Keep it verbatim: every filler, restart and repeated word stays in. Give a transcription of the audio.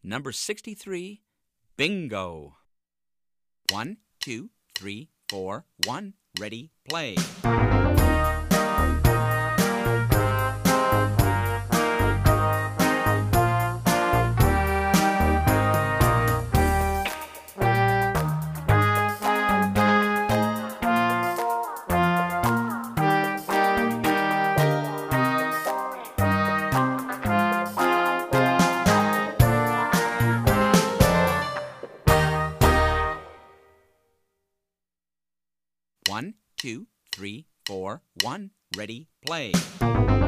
Number sixty-three, bingo. One, two, three, four, one, ready, play. One, two, three, four, one, ready, play.